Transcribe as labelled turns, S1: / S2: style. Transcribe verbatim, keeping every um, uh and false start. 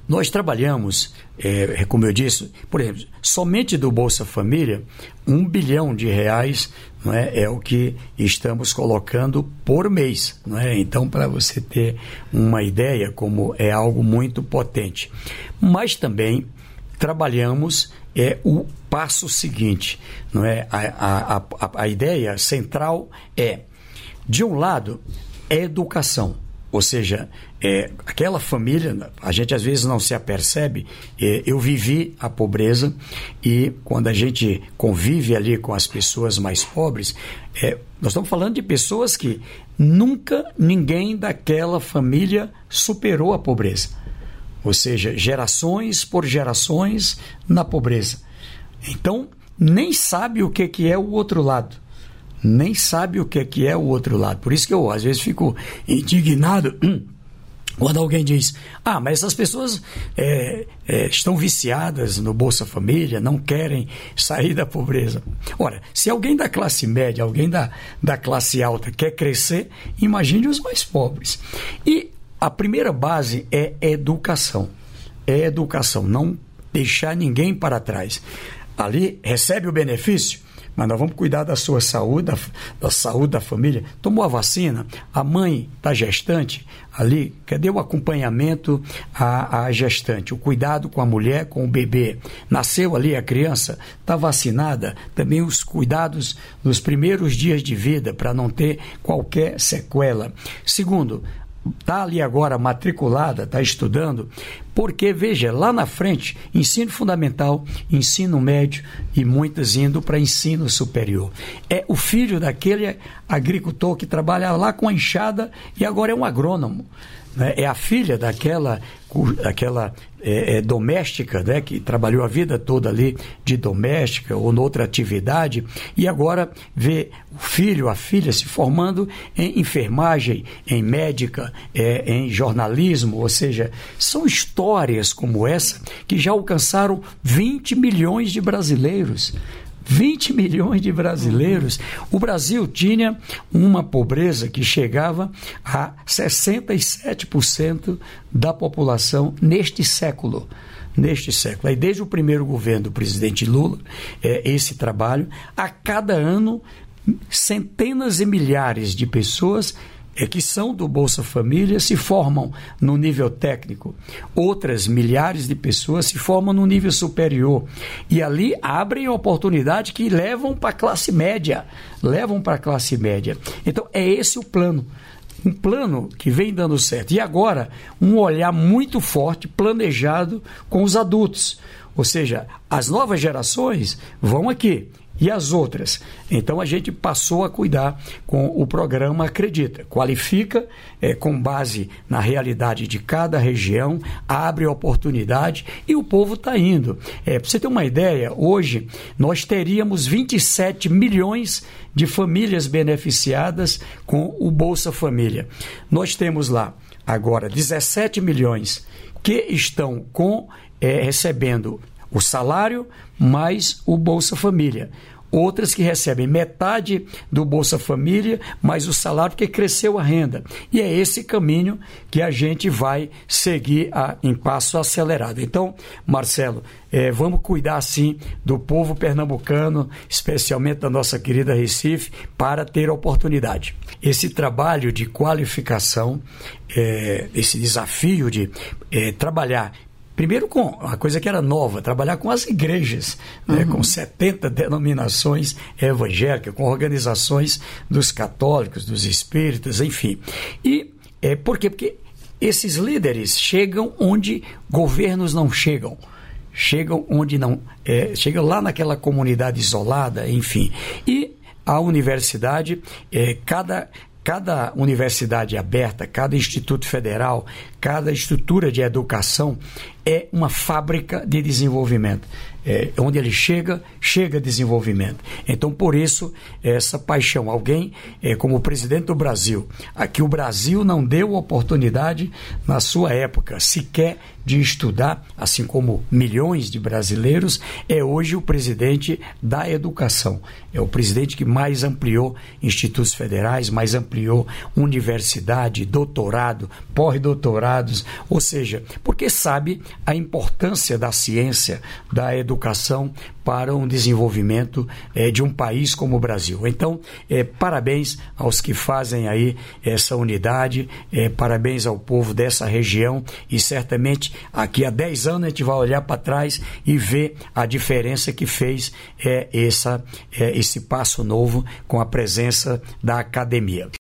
S1: nós trabalhamos, é, como eu disse, por exemplo, somente do Bolsa Família, um bilhão de reais, não é, é o que estamos colocando por mês. Não é? Então, para você ter uma ideia, como é algo muito potente. Mas também trabalhamos é, o passo seguinte. Não é? a, a, a, a ideia central é, de um lado, é educação. Ou seja, é, aquela família, a gente às vezes não se apercebe, é, eu vivi a pobreza e quando a gente convive ali com as pessoas mais pobres, é, nós estamos falando de pessoas que nunca ninguém daquela família superou a pobreza. Ou seja, gerações por gerações na pobreza. Então, nem sabe o que, que é o outro lado. Nem sabe o que é, que é o outro lado. Por isso que eu, às vezes, fico indignado quando alguém diz, ah, mas essas pessoas é, é, estão viciadas no Bolsa Família, não querem sair da pobreza. Ora, se alguém da classe média, alguém da, da classe alta quer crescer, imagine os mais pobres. E a primeira base é educação. É educação, não deixar ninguém para trás. Ali recebe o benefício, mas nós vamos cuidar da sua saúde, da, da saúde da família. Tomou a vacina, a mãe está gestante ali, cadê o acompanhamento à, à gestante? O cuidado com a mulher, com o bebê. Nasceu ali a criança, está vacinada, também os cuidados nos primeiros dias de vida para não ter qualquer sequela. Segundo, está ali agora matriculada, está estudando, porque, veja, lá na frente, ensino fundamental, ensino médio e muitas indo para ensino superior. É o filho daquele agricultor que trabalha lá com a enxada e agora é um agrônomo. Né? É a filha daquela, daquela é, é, doméstica, né, que trabalhou a vida toda ali de doméstica ou noutra atividade e agora vê o filho, a filha se formando em enfermagem, em médica, é, em jornalismo, ou seja, são histórias como essa que já alcançaram vinte milhões de brasileiros. vinte milhões de brasileiros. O Brasil tinha uma pobreza que chegava a sessenta e sete por cento da população neste século. Neste século. Aí, desde o primeiro governo do presidente Lula, é, esse trabalho, a cada ano, centenas e milhares de pessoas é que são do Bolsa Família se formam no nível técnico. Outras milhares de pessoas se formam no nível superior. E ali abrem oportunidade que levam para a classe média. Levam para a classe média. Então, é esse o plano. Um plano que vem dando certo. E agora, um olhar muito forte, planejado com os adultos. Ou seja, as novas gerações vão aqui. E as outras? Então a gente passou a cuidar com o programa Acredita. Qualifica é, com base na realidade de cada região, abre oportunidade e o povo está indo. É, para você ter uma ideia, hoje nós teríamos vinte e sete milhões de famílias beneficiadas com o Bolsa Família. Nós temos lá agora dezessete milhões que estão com, é, recebendo o salário mais o Bolsa Família. Outras que recebem metade do Bolsa Família mais o salário porque cresceu a renda. E é esse caminho que a gente vai seguir a, em passo acelerado. Então, Marcelo, é, vamos cuidar sim do povo pernambucano, especialmente da nossa querida Recife, para ter oportunidade. Esse trabalho de qualificação, é, esse desafio de é, trabalhar primeiro com uma coisa que era nova, trabalhar com as igrejas, uhum. né, com setenta denominações evangélicas, com organizações dos católicos, dos espíritas, enfim. E é, por quê? Porque esses líderes chegam onde governos não chegam. Chegam onde não... É, chegam lá naquela comunidade isolada, enfim. E a universidade, é, cada... Cada universidade aberta, cada instituto federal, cada estrutura de educação é uma fábrica de desenvolvimento. É, onde ele chega, chega desenvolvimento. Então, por isso, essa paixão. Alguém, é, como o presidente do Brasil, a que o Brasil não deu oportunidade na sua época, sequer de estudar, assim como milhões de brasileiros, é hoje o presidente da educação. É o presidente que mais ampliou institutos federais, mais ampliou universidade, doutorado, pós-doutorados, ou seja, porque sabe a importância da ciência, da educação para um desenvolvimento é, de um país como o Brasil. Então, é, parabéns aos que fazem aí essa unidade, é, parabéns ao povo dessa região, e certamente aqui a dez anos a gente vai olhar para trás e ver a diferença que fez é, essa, é, esse passo novo com a presença da academia.